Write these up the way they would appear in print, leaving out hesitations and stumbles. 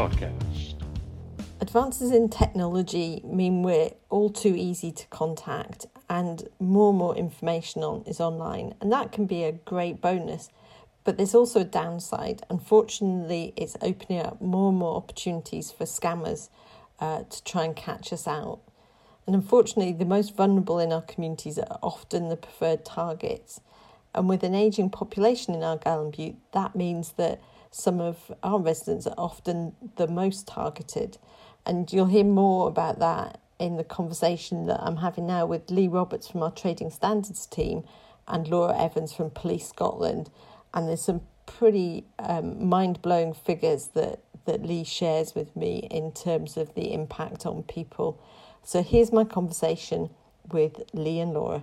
podcast. Advances in technology mean we're all too easy to contact and more information is online, and that can be a great bonus. But there's also a downside. Unfortunately, it's opening up more and more opportunities for scammers to try and catch us out. And unfortunately, the most vulnerable in our communities are often the preferred targets. And with an ageing population in Argyll and Bute, that means that some of our residents are often the most targeted. And you'll hear more about that in the conversation that I'm having now with Lee Roberts from our Trading Standards team and Laura Evans from Police Scotland. And there's some pretty mind-blowing figures that Lee shares with me in terms of the impact on people. So here's my conversation with Lee and Laura.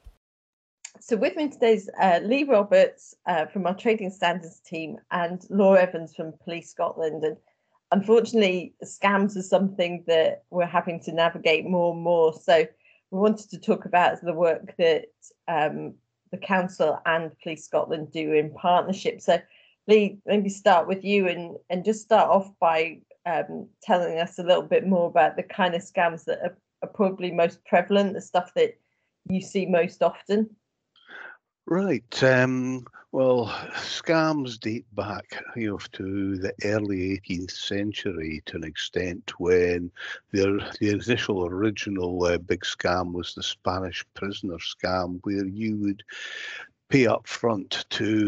So with me today is Lee Roberts from our Trading Standards team and Laura Evans from Police Scotland. And unfortunately, scams are something that we're having to navigate more and more. So we wanted to talk about the work that the Council and Police Scotland do in partnership. So Lee, maybe start with you and just start off by telling us a little bit more about the kind of scams that are probably most prevalent, the stuff that you see most often. Right. Well, scams date back, to the early 18th century to an extent, when the original big scam was the Spanish prisoner scam, where you would pay up front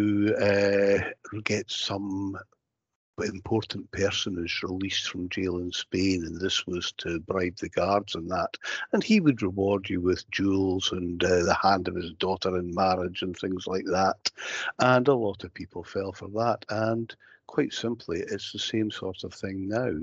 to get some important personage released from jail in Spain, and this was to bribe the guards and that, and he would reward you with jewels and the hand of his daughter in marriage and things like that, and a lot of people fell for that. And quite simply, it's the same sort of thing now.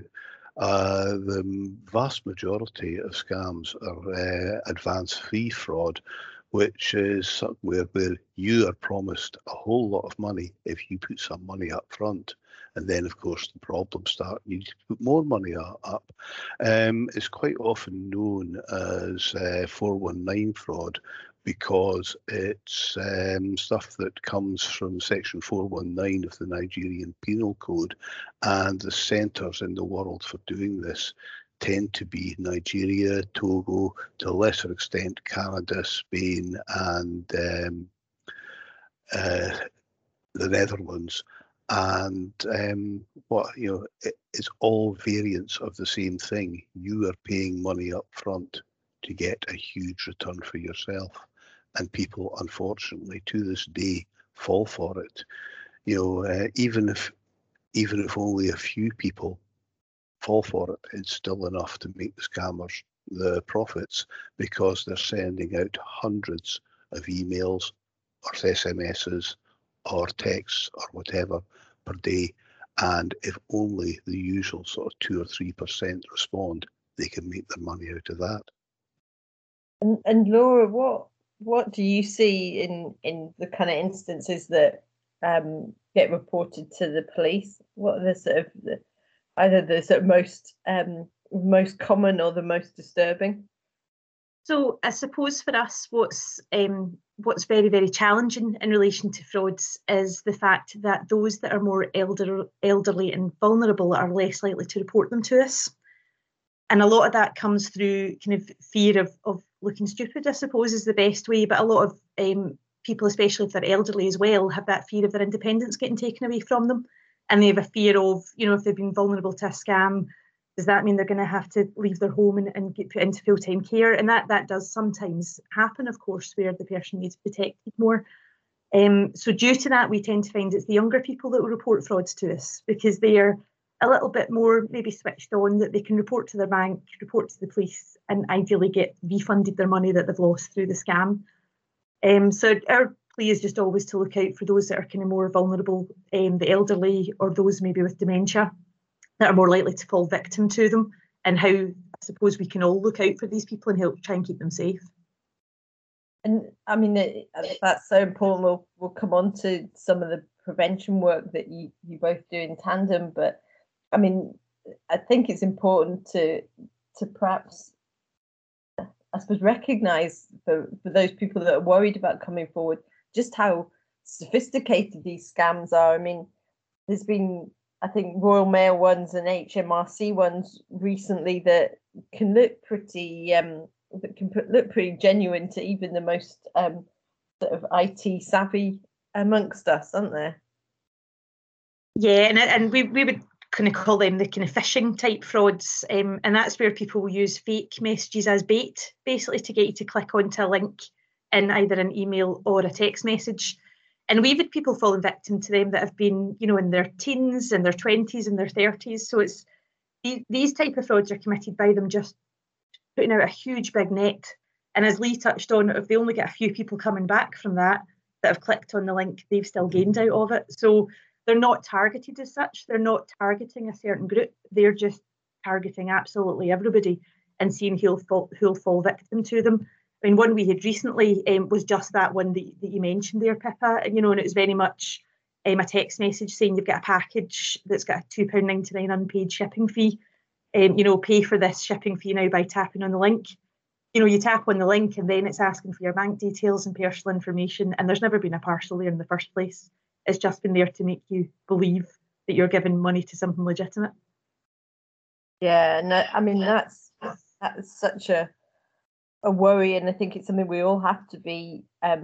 The vast majority of scams are advance fee fraud, which is where you are promised a whole lot of money if you put some money up front. And then, of course, the problems start. You need to put more money up. It's quite often known as 419 fraud because it's stuff that comes from Section 419 of the Nigerian Penal Code, and the centres in the world for doing this tend to be Nigeria, Togo, to a lesser extent Canada, Spain, and the Netherlands. And it's all variants of the same thing. You are paying money up front to get a huge return for yourself, and people, unfortunately, to this day, fall for it. Even if only a few people fall for it, it's still enough to make the scammers the profits, because they're sending out hundreds of emails or SMSs or texts or whatever per day, and if only the usual sort of 2 or 3% respond, they can make their money out of that. And Laura, what do you see in the kind of instances that get reported to the police? What are the sort of either the sort of most common or the most disturbing? So I suppose for us, what's very, very challenging in relation to frauds is the fact that those that are more elderly and vulnerable are less likely to report them to us. And a lot of that comes through kind of fear of looking stupid, I suppose, is the best way. But a lot of people, especially if they're elderly as well, have that fear of their independence getting taken away from them. And they have a fear of, if they've been vulnerable to a scam, does that mean they're going to have to leave their home and get put into full-time care? And that does sometimes happen, of course, where the person needs protected more. So due to that, we tend to find it's the younger people that will report frauds to us, because they are a little bit more maybe switched on, that they can report to their bank, report to the police, and ideally get refunded their money that they've lost through the scam. So our plea is just always to look out for those that are kind of more vulnerable, the elderly, or those maybe with dementia, that are more likely to fall victim to them, and how I suppose we can all look out for these people and help try and keep them safe. And I mean, that's so important. We'll come on to some of the prevention work that you both do in tandem, but I mean, I think it's important to perhaps, I suppose, recognise for those people that are worried about coming forward just how sophisticated these scams are. I mean, there's been I think Royal Mail ones and HMRC ones recently that can look pretty look pretty genuine to even the most sort of IT savvy amongst us, aren't there? Yeah, and we would kind of call them the kind of phishing type frauds, and that's where people will use fake messages as bait, basically to get you to click onto a link in either an email or a text message. And we've had people falling victim to them that have been, in their teens, in their 20s, in their 30s. So it's these type of frauds are committed by them just putting out a huge big net. And as Lee touched on, if they only get a few people coming back from that have clicked on the link, they've still gained out of it. So they're not targeted as such. They're not targeting a certain group. They're just targeting absolutely everybody and seeing who'll fall victim to them. I mean, one we had recently was just that one that you mentioned there, Pippa, and it was very much a text message saying you've got a package that's got a £2.99 unpaid shipping fee. Pay for this shipping fee now by tapping on the link. You tap on the link and then it's asking for your bank details and personal information, and there's never been a parcel there in the first place. It's just been there to make you believe that you're giving money to something legitimate. Yeah, no, I mean that's such a worry, and I think it's something we all have to be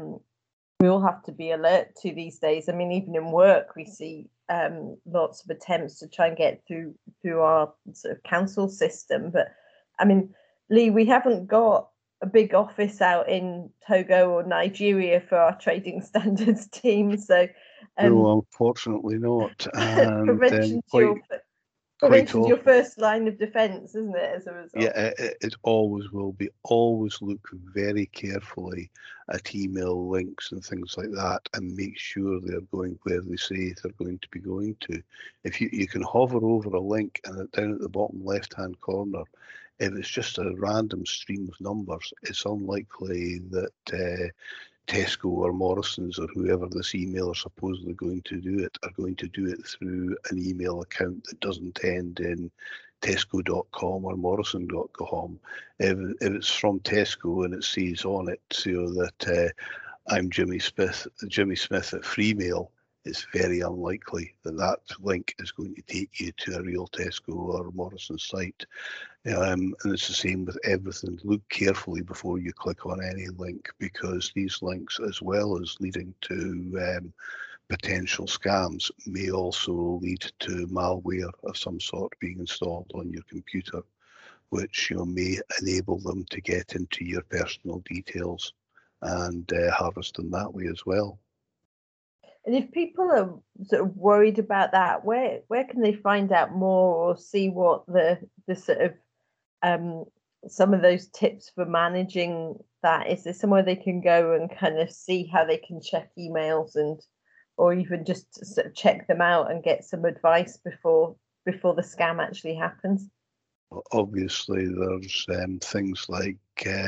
alert to these days. I mean, even in work, we see lots of attempts to try and get through our sort of council system. But I mean, Lee, we haven't got a big office out in Togo or Nigeria for our trading standards team, so no, unfortunately not. And prevention's your first line of defence, isn't it, as a result? Yeah, it always will be. Always look very carefully at email links and things like that and make sure they're going where they say they're going to be going to. If you can hover over a link and down at the bottom left-hand corner, if it's just a random stream of numbers, it's unlikely that Tesco or Morrison's or whoever this email are supposedly going to do it are going to do it through an email account that doesn't end in Tesco.com or Morrison.com. If it's from Tesco and it says on it that I'm Jimmy Smith at Freemail, it's very unlikely that link is going to take you to a real Tesco or Morrison site. And it's the same with everything. Look carefully before you click on any link, because these links, as well as leading to potential scams, may also lead to malware of some sort being installed on your computer, which may enable them to get into your personal details and harvest them that way as well. And if people are sort of worried about that, where can they find out more or see what the sort of some of those tips for managing that? Is there somewhere they can go and kind of see how they can check emails or even just sort of check them out and get some advice before the scam actually happens? Obviously, there's things like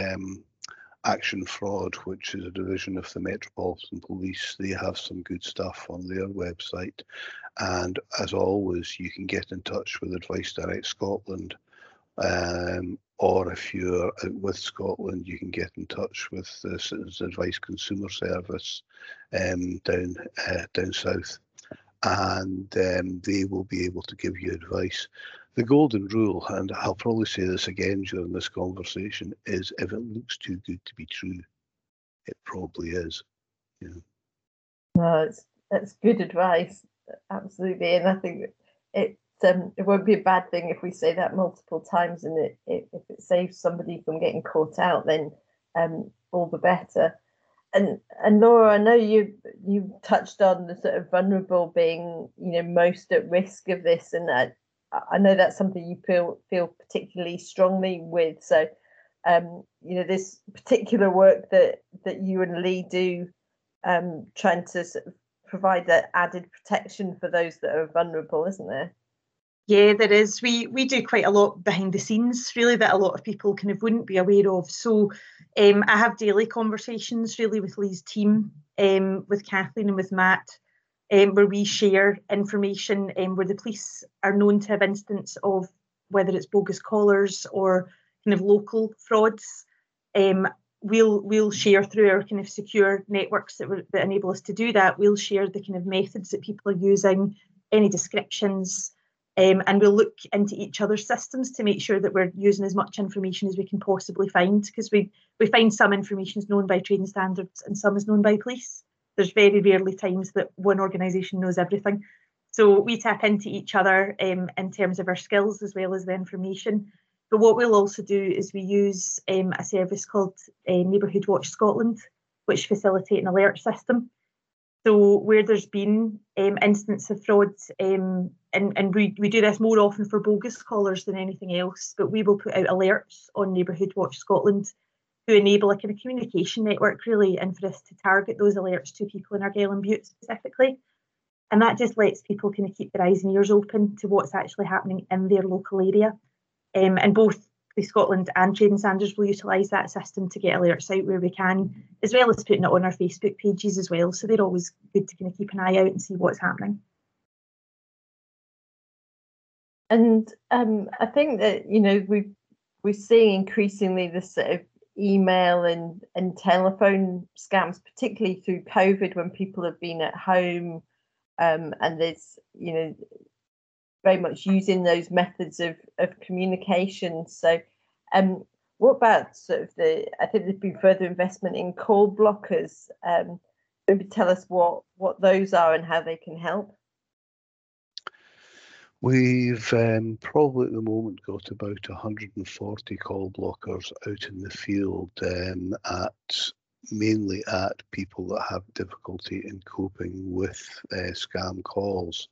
Action Fraud, which is a division of the Metropolitan Police. They have some good stuff on their website. And as always, you can get in touch with Advice Direct Scotland. Or if you're out with Scotland, you can get in touch with the Citizens Advice Consumer Service down south, and they will be able to give you advice. The golden rule, and I'll probably say this again during this conversation, is if it looks too good to be true, it probably is. No, that's good advice, absolutely, and I think it won't be a bad thing if we say that multiple times, and if it saves somebody from getting caught out, then all the better. And Laura, I know you touched on the sort of vulnerable being most at risk of this, and that I know that's something you feel particularly strongly with. So this particular work that you and Lee do, trying to sort of provide that added protection for those that are vulnerable, isn't there? Yeah, there is. We do quite a lot behind the scenes, really, that a lot of people kind of wouldn't be aware of. So I have daily conversations, really, with Lee's team, with Kathleen and with Matt, where we share information, where the police are known to have instances of whether it's bogus callers or kind of local frauds. We'll share through our kind of secure networks that enable us to do that. We'll share the kind of methods that people are using, any descriptions, and we'll look into each other's systems to make sure that we're using as much information as we can possibly find, because we find some information is known by trading standards and some is known by police. There's very rarely times that one organisation knows everything. So we tap into each other in terms of our skills as well as the information. But what we'll also do is we use a service called Neighbourhood Watch Scotland, which facilitate an alert system. So where there's been instances of fraud, and we do this more often for bogus callers than anything else, but we will put out alerts on Neighbourhood Watch Scotland to enable a kind of communication network, really, and for us to target those alerts to people in Argyll and Bute specifically. And that just lets people kind of keep their eyes and ears open to what's actually happening in their local area. And both the Scotland and Trading Standards will utilise that system to get alerts out where we can, as well as putting it on our Facebook pages as well. So they're always good to kind of keep an eye out and see what's happening. And I think that, we're seeing increasingly this sort of email and telephone scams, particularly through COVID, when people have been at home, and there's, very much using those methods of communication. So what about sort of I think there's been further investment in call blockers. Maybe tell us what those are and how they can help. We've probably at the moment got about 140 call blockers out in the field, mainly at people that have difficulty in coping with scam calls.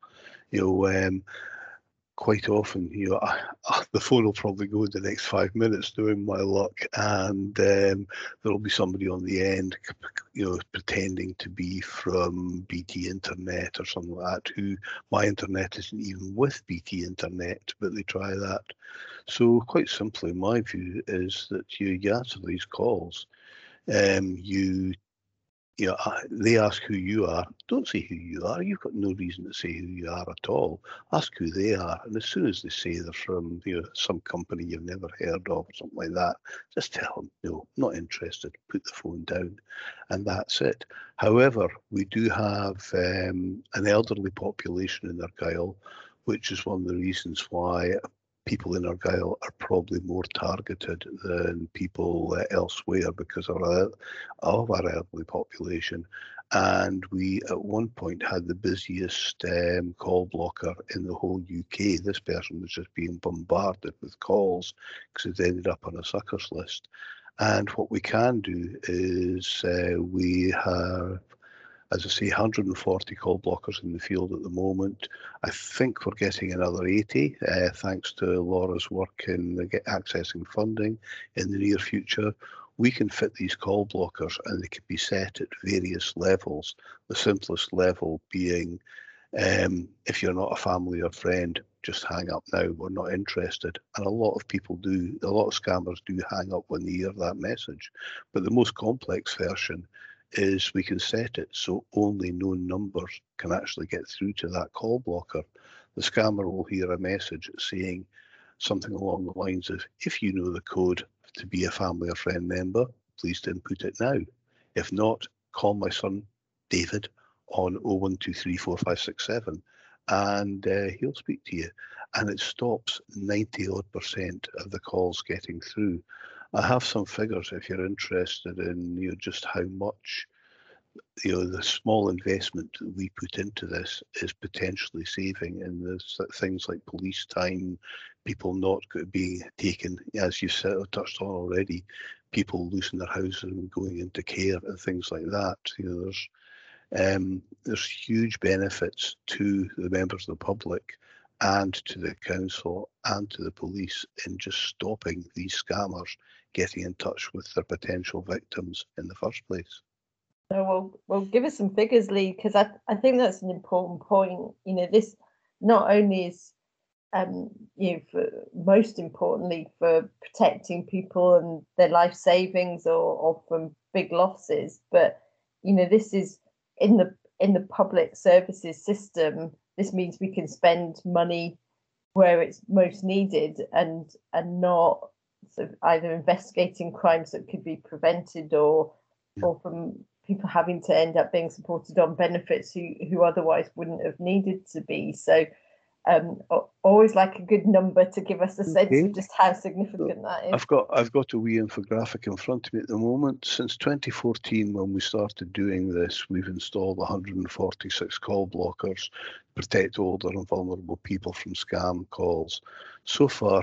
Quite often, the phone will probably go in the next 5 minutes doing my luck, and there'll be somebody on the end, pretending to be from BT Internet or something like that, who my internet isn't even with BT Internet, but they try that. So quite simply, my view is that you answer these calls, they ask who you are. Don't say who you are. You've got no reason to say who you are at all. Ask who they are. And as soon as they say they're from some company you've never heard of or something like that, just tell them, no, not interested. Put the phone down. And that's it. However, we do have an elderly population in Argyll, which is one of the reasons why people in Argyll are probably more targeted than people elsewhere because of our elderly population. And we at one point had the busiest call blocker in the whole UK. This person was just being bombarded with calls because it ended up on a suckers list. And what we can do is we have, as I say, 140 call blockers in the field at the moment. I think we're getting another 80, thanks to Laura's work in accessing funding in the near future. We can fit these call blockers and they can be set at various levels. The simplest level being, if you're not a family or friend, just hang up now, we're not interested. And a lot of people do, a lot of scammers do hang up when they hear that message. But the most complex version is we can set it so only known numbers can actually get through to that call blocker. The scammer will hear a message saying something along the lines of, if you know the code to be a family or friend member, please input it now. If not, call my son David on 01234567 and he'll speak to you. And it stops 90% of the calls getting through. I have some figures if you're interested in just how much the small investment that we put into this is potentially saving in this things like police time, people not being taken, as you've touched on already, people losing their houses and going into care and things like that. There's huge benefits to the members of the public and to the council and to the police in just stopping these scammers getting in touch with their potential victims in the first place. So well, give us some figures, Lee, because I think that's an important point. This not only is, most importantly for protecting people and their life savings or from big losses, but this is in the public services system. This means we can spend money where it's most needed and not sort of either investigating crimes that could be prevented or from people having to end up being supported on benefits who otherwise wouldn't have needed to be. So always like a good number to give us a sense of just how significant that is. I've got a wee infographic in front of me at the moment. Since 2014, when we started doing this, we've installed 146 call blockers to protect older and vulnerable people from scam calls. So far,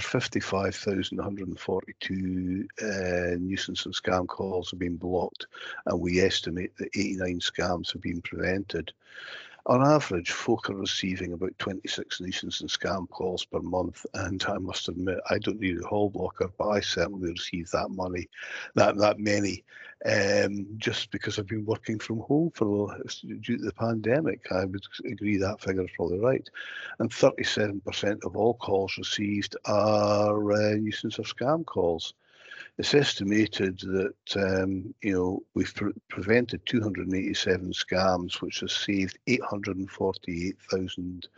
55,142 nuisance and scam calls have been blocked, and we estimate that 89 scams have been prevented. On average, folk are receiving about 26 nuisance and scam calls per month, and I must admit, I don't need a call blocker, but I certainly receive that many, just because I've been working from home due to the pandemic. I would agree that figure is probably right. And 37% of all calls received are nuisance or scam calls. It's estimated that we've prevented 287 scams, which has saved £848,000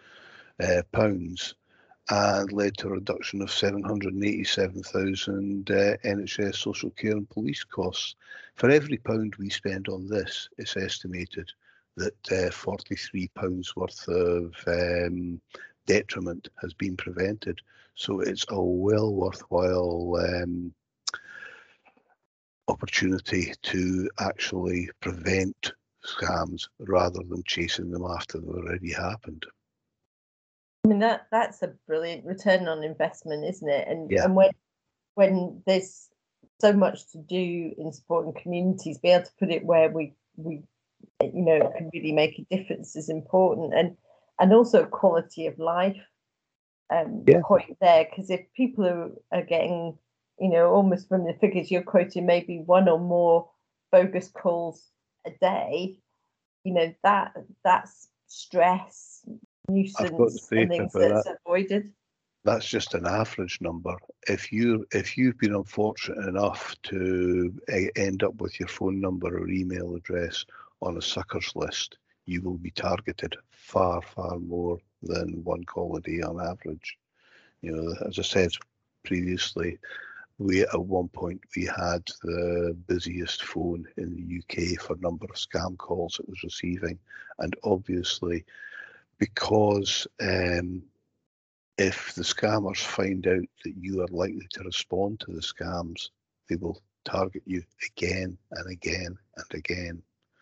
and led to a reduction of 787,000 NHS social care and police costs. For every pound we spend on this, it's estimated that £43 worth of detriment has been prevented. So it's a well worthwhile opportunity to actually prevent scams rather than chasing them after they've already happened. I mean, that's a brilliant return on investment, isn't it? And yeah. And when there's so much to do in supporting communities, be able to put it where we can really make a difference is important, and also quality of life point there, because if people are getting, almost from the figures you're quoting, maybe one or more bogus calls a day, that's stress, nuisance, and things that's avoided. That's just an average number. If you've been unfortunate enough to end up with your phone number or email address on a suckers list, you will be targeted far, far more than one call a day on average. As I said previously, at one point we had the busiest phone in the UK for number of scam calls it was receiving, and obviously because if the scammers find out that you are likely to respond to the scams, they will target you again and again and again.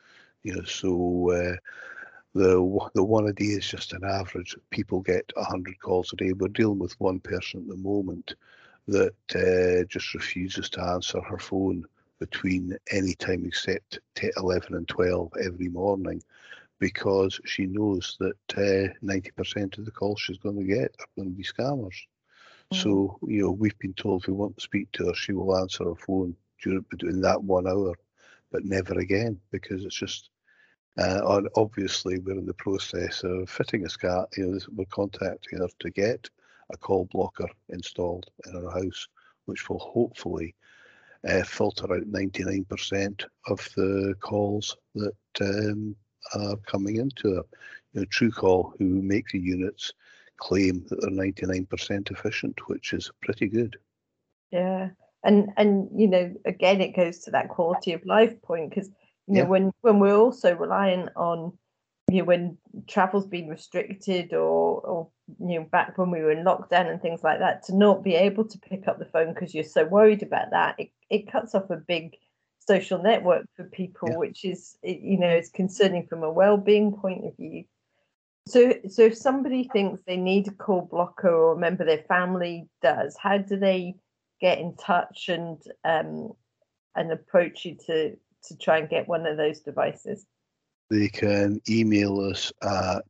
So the one a day is just an average. People get 100 calls a day. We're dealing with one person at the moment that just refuses to answer her phone between any time except 11 and 12 every morning, because she knows that 90% of the calls she's going to get are going to be scammers. So, we've been told if we want to speak to her, she will answer her phone between that 1 hour, but never again, because it's just, obviously we're in the process of fitting a scam. We're contacting her to get a call blocker installed in our house, which will hopefully filter out 99% of the calls that are coming into it. Truecall, who make the units, claim that they're 99% efficient, which is pretty good. Yeah, and again, it goes to that quality of life point, because when we're also relying on when travel's been restricted or back when we were in lockdown and things like that, to not be able to pick up the phone because you're so worried about that, it cuts off a big social network for people, which is it's concerning from a well-being point of view. So if somebody thinks they need a call blocker, or a member of their family does, how do they get in touch and approach you to try and get one of those devices? They can email us at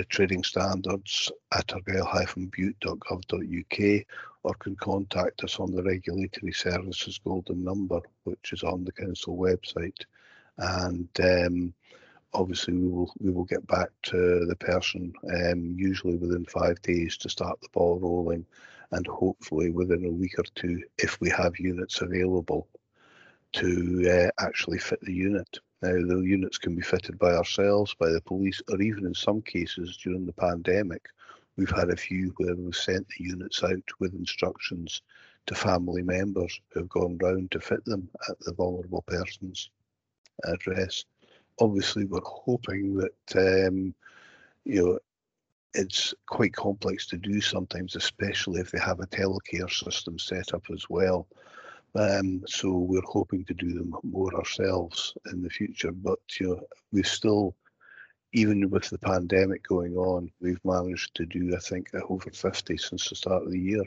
tradingstandards@argyll-bute.gov.uk, or can contact us on the Regulatory Services Golden Number, which is on the Council website. And obviously we will get back to the person usually within 5 days to start the ball rolling, and hopefully within a week or two, if we have units available, to actually fit the unit. Now, the units can be fitted by ourselves, by the police, or even in some cases during the pandemic, we've had a few where we've sent the units out with instructions to family members who have gone round to fit them at the vulnerable person's address. obviously we're hoping that it's quite complex to do sometimes, especially if they have a telecare system set up as well. So we're hoping to do them more ourselves in the future. But we've still, even with the pandemic going on, we've managed to do, I think, over 50 since the start of the year.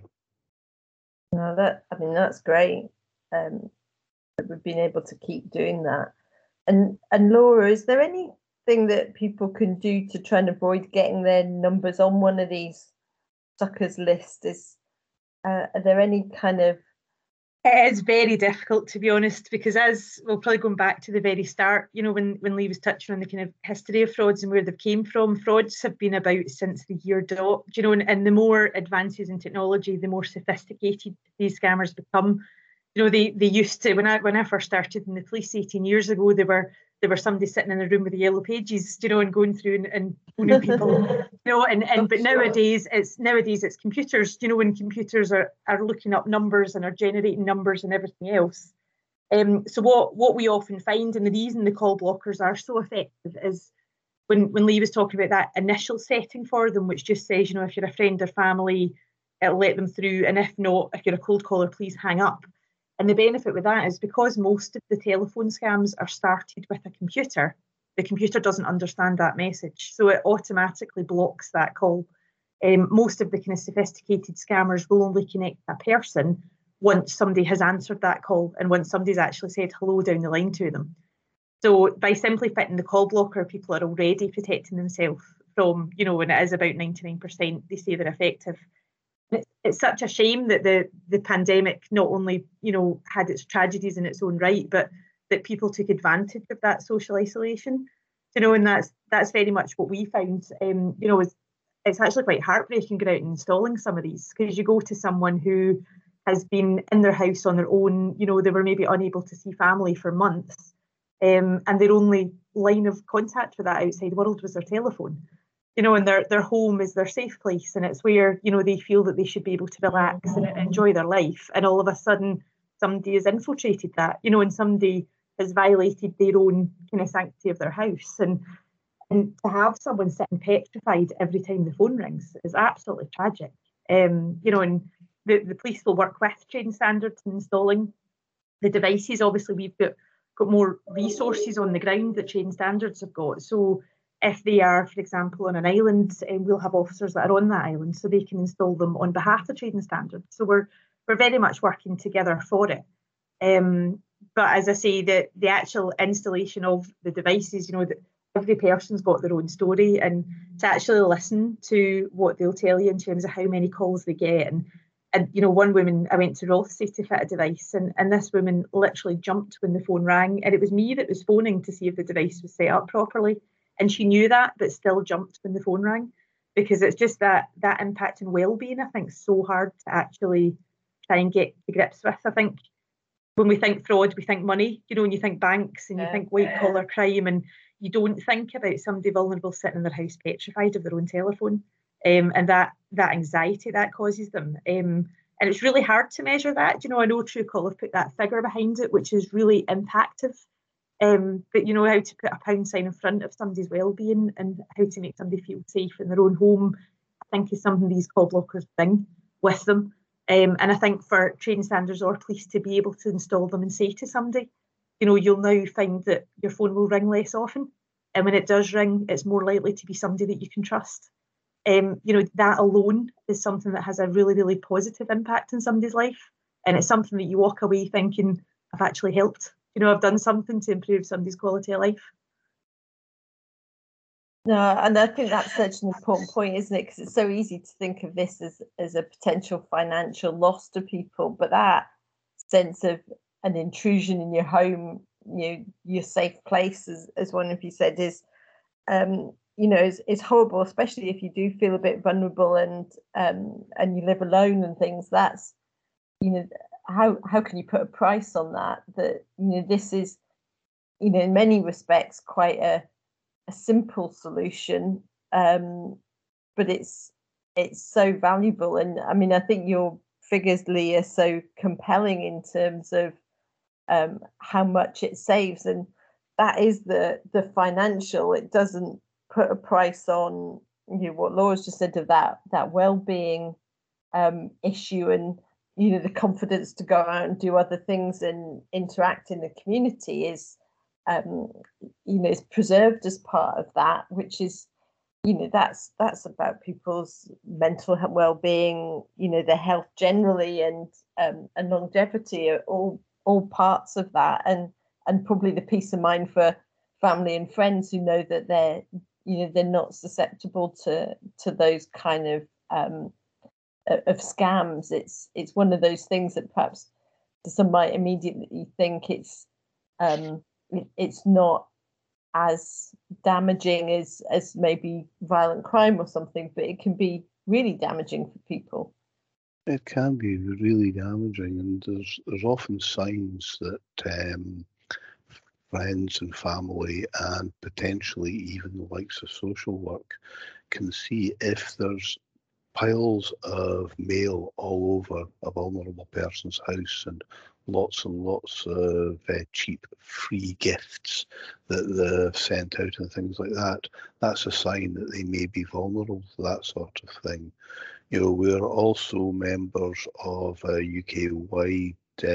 No, that's great. That we've been able to keep doing that. And Laura, is there anything that people can do to try and avoid getting their numbers on one of these suckers lists? Are there any kind of... It is very difficult, to be honest, because as we'll probably going back to the very start, when Lee was touching on the kind of history of frauds and where they've came from, frauds have been about since the year dot, and the more advances in technology, the more sophisticated these scammers become. They used to, when I first started in the police 18 years ago, there were somebody sitting in a room with the yellow pages, and going through and phoning people, but nowadays it's computers, when computers are looking up numbers and are generating numbers and everything else. So what we often find, and the reason the call blockers are so effective, is when Lee was talking about that initial setting for them, which just says, if you're a friend or family, it'll let them through, and if not, if you're a cold caller, please hang up. And the benefit with that is because most of the telephone scams are started with a computer, the computer doesn't understand that message. So it automatically blocks that call. Most of the kind of sophisticated scammers will only connect a person once somebody has answered that call and once somebody's actually said hello down the line to them. So by simply fitting the call blocker, people are already protecting themselves from, and it is about 99%, they say they're effective. It's such a shame that the pandemic not only, had its tragedies in its own right, but that people took advantage of that social isolation, and that's very much what we found. It's actually quite heartbreaking going out and installing some of these, because you go to someone who has been in their house on their own, they were maybe unable to see family for months, and their only line of contact with that outside world was their telephone. And their home is their safe place, and it's where, they feel that they should be able to relax and enjoy their life. And all of a sudden, somebody has infiltrated that, and somebody has violated their own kind of sanctity of their house. And to have someone sitting petrified every time the phone rings is absolutely tragic. And the police will work with Trading Standards in installing the devices. Obviously, we've got more resources on the ground that Trading Standards have got. So if they are, for example, on an island, we'll have officers that are on that island, so they can install them on behalf of Trading Standards. So we're very much working together for it. But as I say, the actual installation of the devices, that every person's got their own story, and to actually listen to what they'll tell you in terms of how many calls they get. And one woman, I went to Rothesay to fit a device, and this woman literally jumped when the phone rang, and it was me that was phoning to see if the device was set up properly. And she knew that, but still jumped when the phone rang, because it's just that impact and well-being, I think, so hard to actually try and get to grips with. I think when we think fraud, we think money, when you think banks and you think white-collar crime, and you don't think about somebody vulnerable sitting in their house petrified of their own telephone, and that anxiety that causes them. And it's really hard to measure that. I know Truecaller have put that figure behind it, which is really impactful. But how to put a pound sign in front of somebody's well-being and how to make somebody feel safe in their own home, I think is something these call blockers bring with them. And I think for Trading Standards or police to be able to install them and say to somebody, you'll now find that your phone will ring less often. And when it does ring, it's more likely to be somebody that you can trust. That alone is something that has a really, really positive impact in somebody's life. And it's something that you walk away thinking, I've actually helped. I've done something to improve somebody's quality of life. No, and I think that's such an important point, isn't it? Because it's so easy to think of this as a potential financial loss to people, but that sense of an intrusion in your home, your safe place, as one of you said, is horrible, especially if you do feel a bit vulnerable and you live alone and things. That's how can you put a price on that? That this is in many respects quite a simple solution, but it's so valuable. And I mean, I think your figures, Lee, are so compelling in terms of how much it saves. And that is the financial. It doesn't put a price on, you know, what Laura's just said of that well-being issue, and you know, the confidence to go out and do other things and interact in the community is you know, is preserved as part of that, which is, you know, that's about people's mental well-being, you know, their health generally, and longevity are all parts of that, and probably the peace of mind for family and friends who know that they're, you know, they're not susceptible to those kind of scams. It's one of those things that perhaps some might immediately think it's not as damaging as maybe violent crime or something, but it can be really damaging for people. It can be really damaging, and there's often signs that friends and family, and potentially even the likes of social work, can see if there's piles of mail all over a vulnerable person's house, and lots of cheap free gifts that they've sent out and things like that. That's a sign that they may be vulnerable to that sort of thing. You know, we're also members of a UK-wide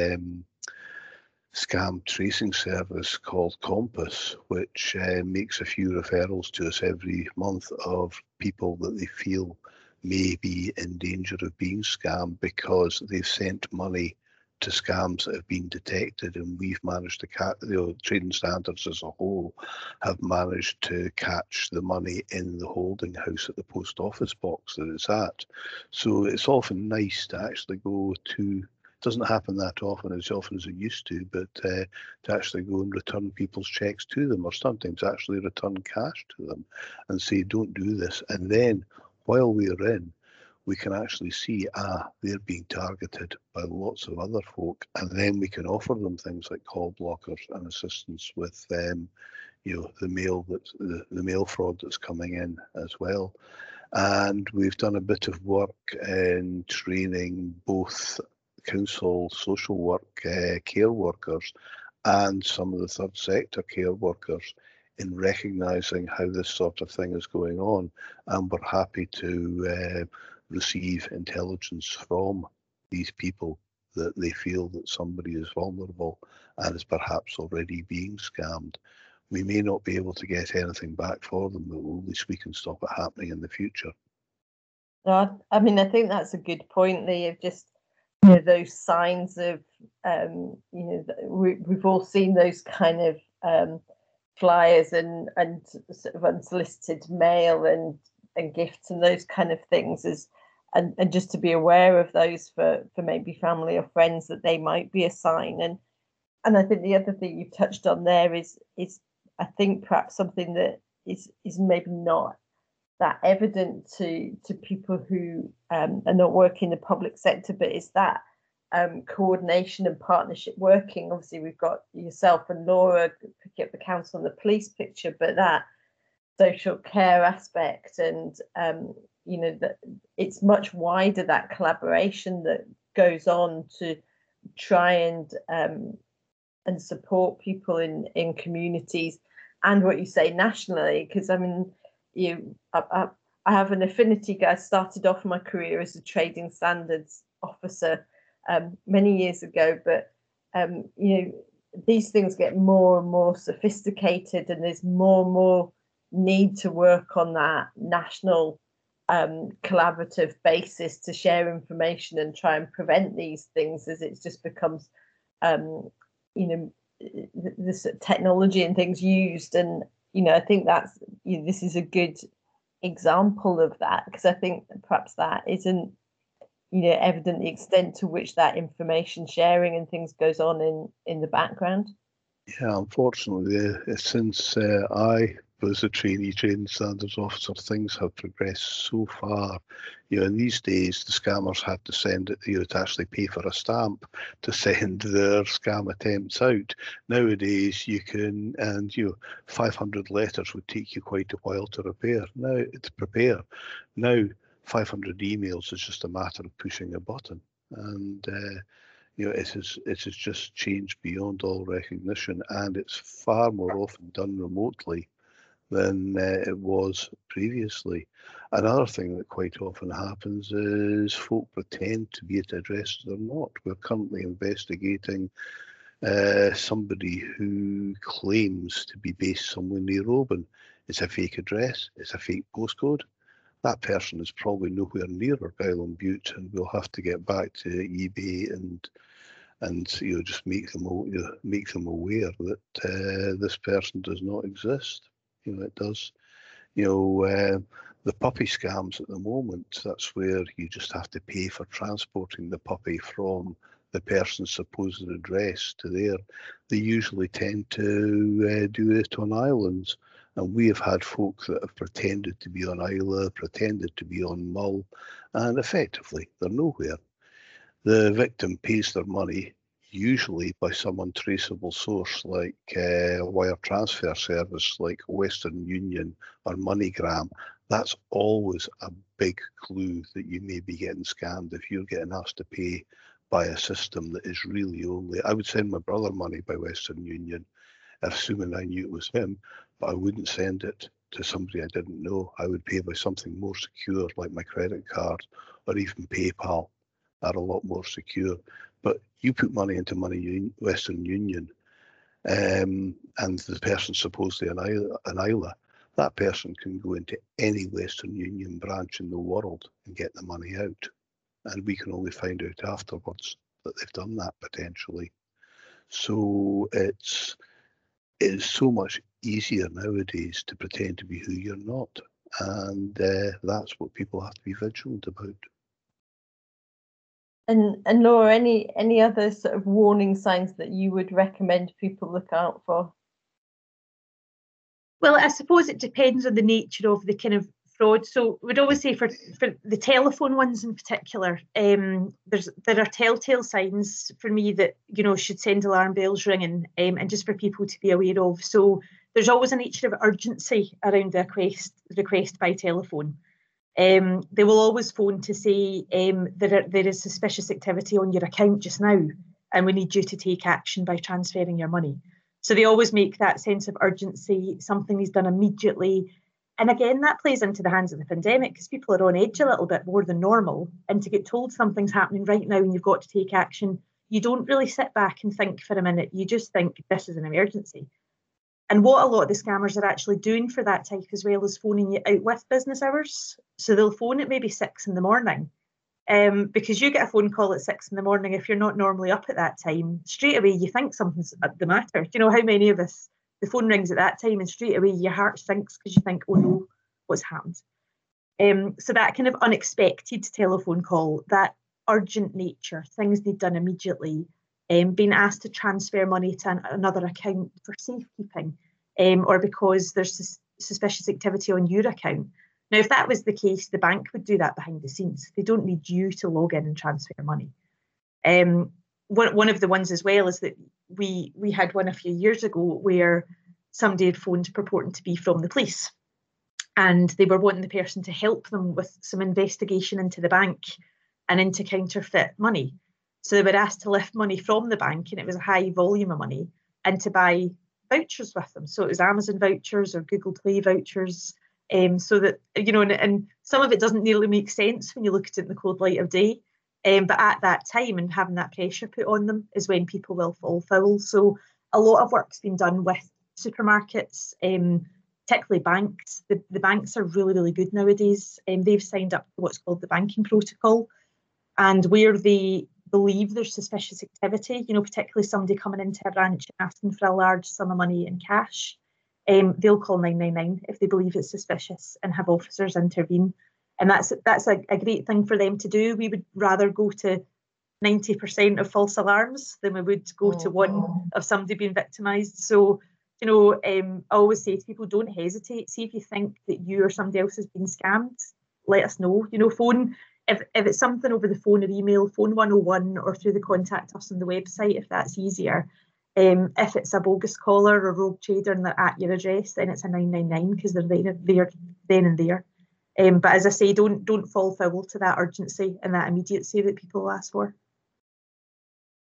scam tracing service called Compass, which makes a few referrals to us every month of people that they feel may be in danger of being scammed because they've sent money to scams that have been detected, and we've managed to catch, you know, trading standards as a whole have managed to catch the money in the holding house at the post office box that it's at. So it's often nice to actually go to, doesn't happen that often as it used to, but to actually go and return people's checks to them, or sometimes actually return cash to them and say, don't do this. And then while we're in, we can actually see, they're being targeted by lots of other folk, and then we can offer them things like call blockers and assistance with you know, the mail fraud that's coming in as well. And we've done a bit of work in training both council social work care workers and some of the third sector care workers in recognising how this sort of thing is going on, and we're happy to receive intelligence from these people that they feel that somebody is vulnerable and is perhaps already being scammed. We may not be able to get anything back for them, but at least we can stop it happening in the future. I mean, I think that's a good point, Lee, of just, you know, those signs of, you know, we've all seen those kind of flyers and sort of unsolicited mail and gifts and those kind of things, and just to be aware of those for maybe family or friends, that they might be a sign. And I think the other thing you've touched on there is I think perhaps something that is maybe not that evident to people who are not working in the public sector, but is that coordination and partnership working. Obviously, we've got yourself and Laura picking up the council and the police picture, but that social care aspect, and you know, that it's much wider, that collaboration that goes on to try and support people in communities, and what you say nationally, because I mean, I have an affinity. I started off my career as a trading standards officer many years ago, but you know, these things get more and more sophisticated, and there's more and more need to work on that national collaborative basis to share information and try and prevent these things, as it just becomes you know, this technology and things used. And you know, I think that's, you know, this is a good example of that, because I think perhaps that isn't, you know, evident the extent to which that information sharing and things goes on in the background. Yeah, unfortunately, since I was a trainee trading standards officer, things have progressed so far. You know, in these days, the scammers had to send it, you know, to actually pay for a stamp to send their scam attempts out. Nowadays, you can, and you know, 500 letters would take you quite a while to prepare. Now, 500 emails is just a matter of pushing a button, and It has just changed beyond all recognition, and it's far more often done remotely than it was previously. Another thing that quite often happens is folk pretend to be at addresses they're not. We're currently investigating somebody who claims to be based somewhere near Oban. It's a fake address, it's a fake postcode. That person is probably nowhere near Argyll and Bute, and we'll have to get back to eBay and just make them aware that this person does not exist. It does. The puppy scams at the moment, that's where you just have to pay for transporting the puppy from the person's supposed address to there. They usually tend to do it on islands. And we have had folk that have pretended to be on Islay, pretended to be on Mull, and effectively they're nowhere. The victim pays their money, usually by some untraceable source like a wire transfer service like Western Union or MoneyGram. That's always a big clue that you may be getting scammed if you're getting asked to pay by a system that is really only. I would send my brother money by Western Union, assuming I knew it was him, but I wouldn't send it to somebody I didn't know. I would pay by something more secure like my credit card or even PayPal. Are a lot more secure. But you put money into Western Union, and the person's supposedly an Islay, that person can go into any Western Union branch in the world and get the money out. And we can only find out afterwards that they've done that potentially. So it is so much easier nowadays to pretend to be who you're not. And that's what people have to be vigilant about. And Laura, any other sort of warning signs that you would recommend people look out for? Well, I suppose it depends on the nature of the kind of fraud. So we'd always say for the telephone ones in particular, there are telltale signs for me that should send alarm bells ringing, and just for people to be aware of. So there's always a nature of urgency around the request by telephone. They will always phone to say there is suspicious activity on your account just now, and we need you to take action by transferring your money. So they always make that sense of urgency, something is done immediately. And again, that plays into the hands of the pandemic because people are on edge a little bit more than normal. And to get told something's happening right now and you've got to take action, you don't really sit back and think for a minute. You just think this is an emergency. And what a lot of the scammers are actually doing for that type as well is phoning you out with business hours. So they'll phone at maybe 6 a.m. Because you get a phone call at 6 a.m. if you're not normally up at that time, straight away you think something's the matter. Do you know how many of us, the phone rings at that time and straight away your heart sinks because you think, oh no, what's happened? So that kind of unexpected telephone call, that urgent nature, things they've done immediately, being asked to transfer money to another account for safekeeping, or because there's suspicious activity on your account. Now, if that was the case, the bank would do that behind the scenes. They don't need you to log in and transfer money. One of the ones as well is that we had one a few years ago where somebody had phoned purporting to be from the police, and they were wanting the person to help them with some investigation into the bank and into counterfeit money. So they were asked to lift money from the bank, and it was a high volume of money, and to buy vouchers with them. So it was Amazon vouchers or Google Play vouchers. So that, and some of it doesn't nearly make sense when you look at it in the cold light of day. But at that time and having that pressure put on them is when people will fall foul. So a lot of work's been done with supermarkets, particularly banks. The banks are really, really good nowadays. They've signed up to what's called the banking protocol. And where they believe there's suspicious activity, particularly somebody coming into a branch and asking for a large sum of money in cash, they'll call 999 if they believe it's suspicious and have officers intervene. And that's a great thing for them to do. We would rather go to 90% of false alarms than we would go to one of somebody being victimised. So, I always say to people, don't hesitate. See if you think that you or somebody else has been scammed, let us know. Phone, if it's something over the phone or email, phone 101 or through the contact us on the website if that's easier. If it's a bogus caller or rogue trader and they're at your address, then it's a 999 because they're there then and there. But as I say, don't fall foul to that urgency and that immediacy that people ask for.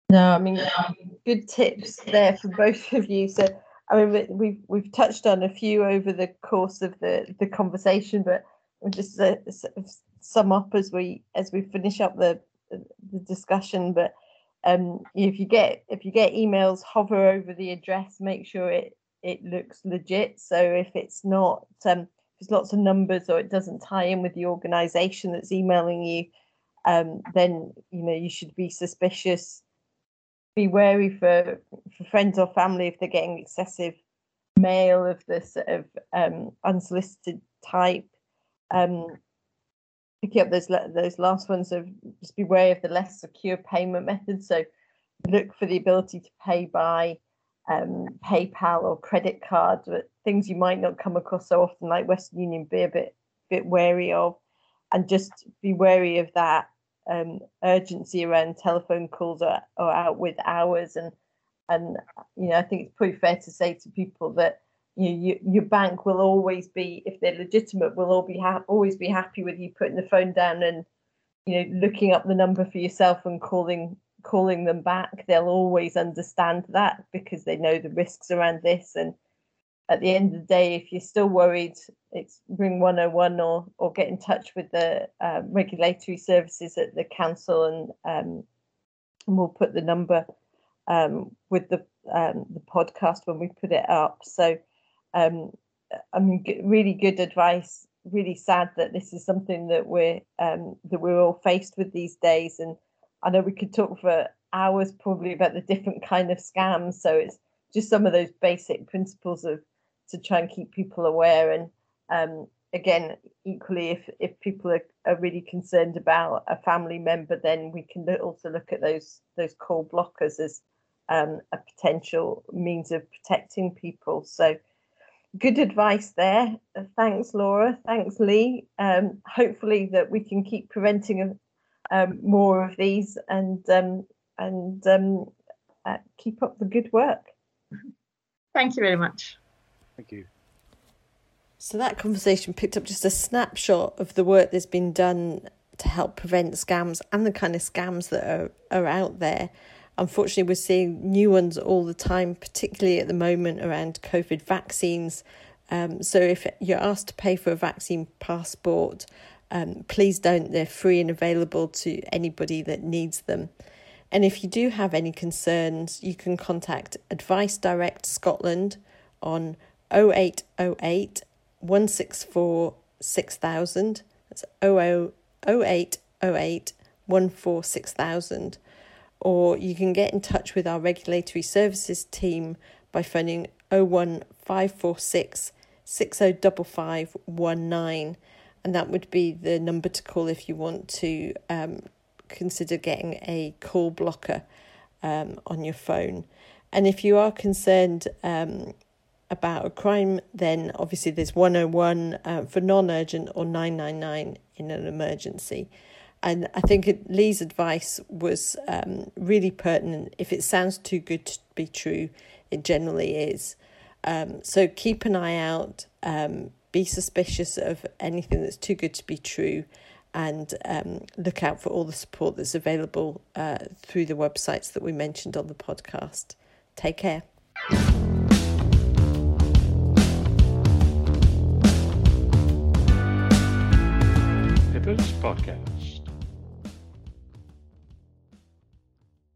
No, I mean, good tips there for both of you. So, I mean, we've touched on a few over the course of the conversation, but we'll just sort of sum up as we finish up the discussion. But if you get emails, hover over the address, make sure it looks legit. So if it's not if it's lots of numbers or it doesn't tie in with the organisation that's emailing you, then you should be suspicious. Be wary for friends or family if they're getting excessive mail of this sort of unsolicited type. Picking up those last ones, of just be wary of the less secure payment methods. So look for the ability to pay by PayPal or credit card, but things you might not come across so often, like Western Union, be a bit wary of, and just be wary of that urgency around telephone calls or out with hours. And I think it's pretty fair to say to people that your bank will always be, if they're legitimate, will always be happy with you putting the phone down and looking up the number for yourself and calling them back. They'll always understand that because they know the risks around this. And at the end of the day, if you're still worried, it's ring 101 or get in touch with the regulatory services at the council, and we'll put the number with the podcast when we put it up. So, really good advice. Really sad that this is something that we're all faced with these days, and I know we could talk for hours probably about the different kind of scams. So it's just some of those basic principles to try and keep people aware. And again, equally, if people are really concerned about a family member, then we can also look at those call blockers as a potential means of protecting people. So good advice there. Thanks, Laura. Thanks, Lee. Hopefully that we can keep preventing more of these and keep up the good work. Thank you very much. Thank you. So that conversation picked up just a snapshot of the work that's been done to help prevent scams and the kind of scams that are out there. Unfortunately, we're seeing new ones all the time, particularly at the moment around COVID vaccines. So if you're asked to pay for a vaccine passport, please don't. They're free and available to anybody that needs them. And if you do have any concerns, you can contact Advice Direct Scotland on 0808 164 6000. That's 0808 14 6000. Or you can get in touch with our regulatory services team by phoning 01546 605519, and that would be the number to call if you want to consider getting a call blocker on your phone. And if you are concerned about a crime, then obviously there's 101 for non-urgent or 999 in an emergency. And I think Lee's advice was really pertinent. If it sounds too good to be true, it generally is. So keep an eye out, be suspicious of anything that's too good to be true, and look out for all the support that's available through the websites that we mentioned on the podcast. Take care. The Boots Podcast.